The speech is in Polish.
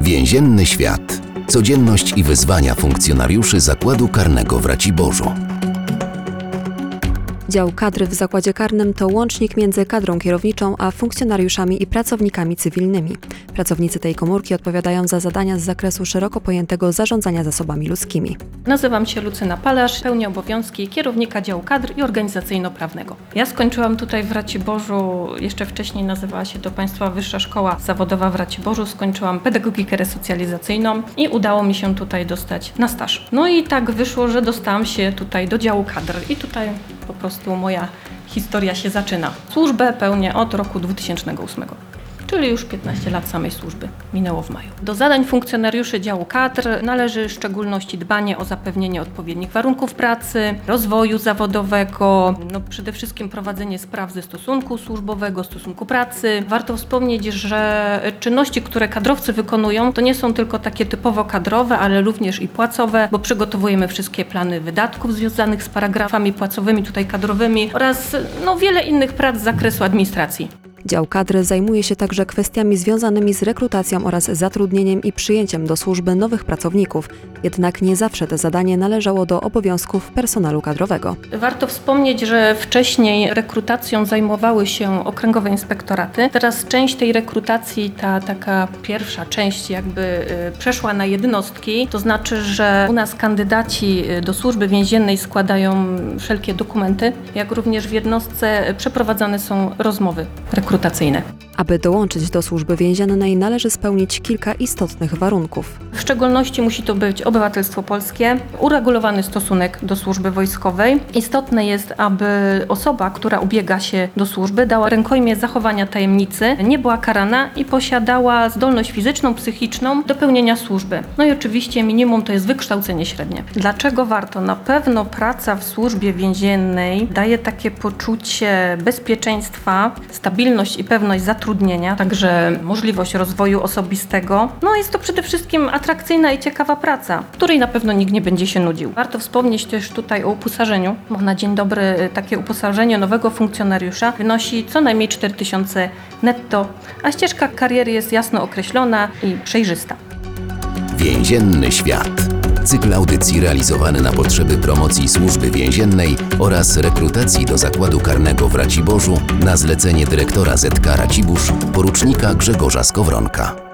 Więzienny świat. Codzienność i wyzwania funkcjonariuszy Zakładu Karnego w Raciborzu. Dział kadry w Zakładzie Karnym to łącznik między kadrą kierowniczą a funkcjonariuszami i pracownikami cywilnymi. Pracownicy tej komórki odpowiadają za zadania z zakresu szeroko pojętego zarządzania zasobami ludzkimi. Nazywam się Lucyna Palarz, pełnię obowiązki kierownika działu kadr i organizacyjno-prawnego. Ja skończyłam tutaj w Raciborzu, jeszcze wcześniej nazywała się to Państwowa Wyższa Szkoła Zawodowa w Raciborzu, skończyłam pedagogikę resocjalizacyjną i udało mi się tutaj dostać na staż. No i tak wyszło, że dostałam się tutaj do działu kadr i tutaj po prostu moja historia się zaczyna. Służbę pełnię od roku 2008. Czyli już 15 lat samej służby minęło w maju. Do zadań funkcjonariuszy działu kadr należy w szczególności dbanie o zapewnienie odpowiednich warunków pracy, rozwoju zawodowego, przede wszystkim prowadzenie spraw ze stosunku służbowego, stosunku pracy. Warto wspomnieć, że czynności, które kadrowcy wykonują, to nie są tylko takie typowo kadrowe, ale również i płacowe, bo przygotowujemy wszystkie plany wydatków związanych z paragrafami płacowymi, tutaj kadrowymi oraz wiele innych prac z zakresu administracji. Dział kadry zajmuje się także kwestiami związanymi z rekrutacją oraz zatrudnieniem i przyjęciem do służby nowych pracowników. Jednak nie zawsze to zadanie należało do obowiązków personelu kadrowego. Warto wspomnieć, że wcześniej rekrutacją zajmowały się okręgowe inspektoraty. Teraz część tej rekrutacji, ta taka pierwsza część przeszła na jednostki. To znaczy, że u nas kandydaci do służby więziennej składają wszelkie dokumenty, jak również w jednostce przeprowadzane są rozmowy rekrutacyjne. Aby dołączyć do służby więziennej, należy spełnić kilka istotnych warunków. W szczególności musi to być obywatelstwo polskie, uregulowany stosunek do służby wojskowej. Istotne jest, aby osoba, która ubiega się do służby, dała rękojmię zachowania tajemnicy, nie była karana i posiadała zdolność fizyczną, psychiczną do pełnienia służby. No i oczywiście minimum to jest wykształcenie średnie. Dlaczego warto? Na pewno praca w służbie więziennej daje takie poczucie bezpieczeństwa, stabilność i pewność zatrudnienia, także możliwość rozwoju osobistego. Jest to przede wszystkim atrakcyjna i ciekawa praca, w której na pewno nikt nie będzie się nudził. Warto wspomnieć też tutaj o uposażeniu, bo na dzień dobry takie uposażenie nowego funkcjonariusza wynosi co najmniej 4000 netto, a ścieżka kariery jest jasno określona i przejrzysta. Więzienny świat. Cykl audycji realizowany na potrzeby promocji służby więziennej oraz rekrutacji do Zakładu Karnego w Raciborzu na zlecenie dyrektora ZK Racibórz, porucznika Grzegorza Skowronka.